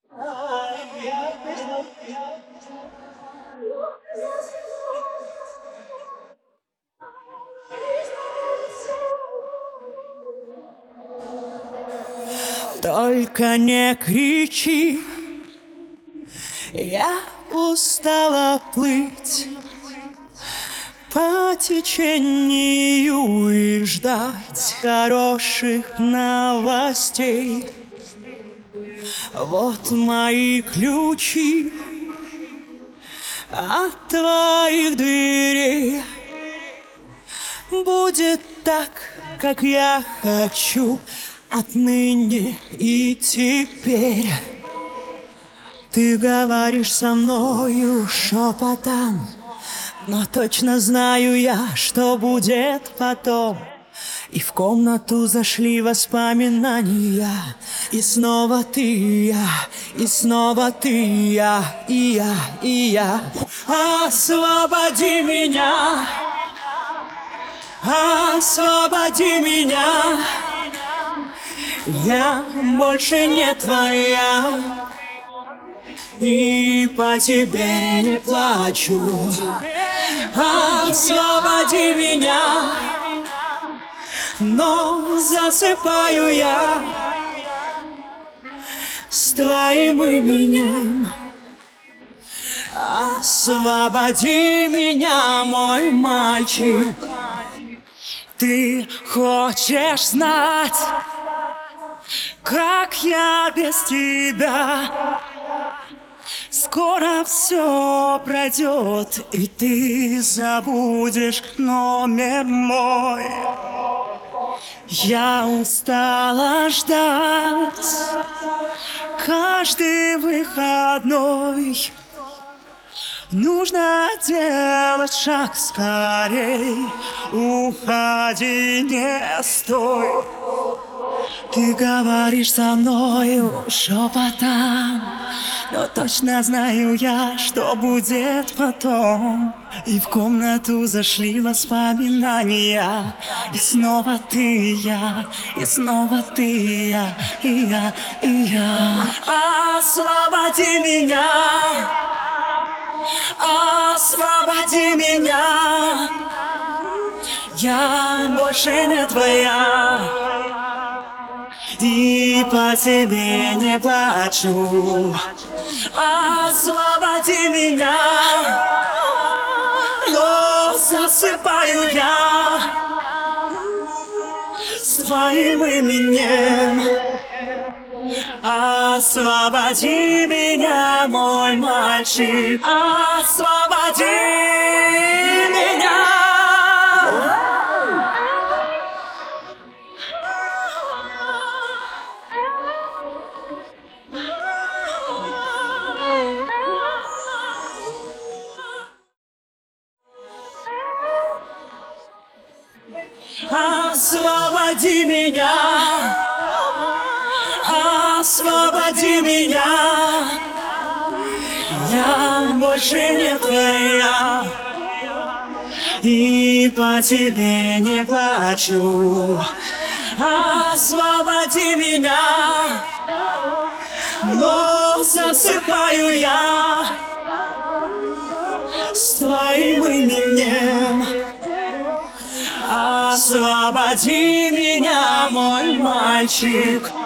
Только не кричи, я устала плыть по течению и ждать хороших новостей. Вот мои ключи от твоих дверей. Будет так, как я хочу, отныне и теперь. Ты говоришь со мною шепотом, но точно знаю я, что будет потом. И в комнату зашли воспоминания, и снова ты и я, и снова ты и я, и я, и я. Освободи меня, освободи меня. Я больше не твоя, и по тебе не плачу. Освободи меня, но засыпаю я с твоим именем. Освободи меня, мой мальчик. Ты хочешь знать, как я без тебя? Скоро все пройдет, и ты забудешь номер мой. Я устала ждать каждый выходной. Нужно делать шаг скорей. Уходи, не стой. Ты говоришь со мною шепотом, но точно знаю я, что будет потом. И в комнату зашли воспоминания, и снова ты и я, и снова ты и я, и я, и я. Освободи меня, освободи меня. Я больше не твоя, и по тебе не плачу. Освободи меня, но засыпаю я с твоим именем. Освободи меня, мой мальчик, освободи меня. Освободи меня, освободи меня. Я больше не твоя, и по тебе не плачу. Освободи меня, но засыпаю я с твоим именем. Освободи меня, мой мальчик.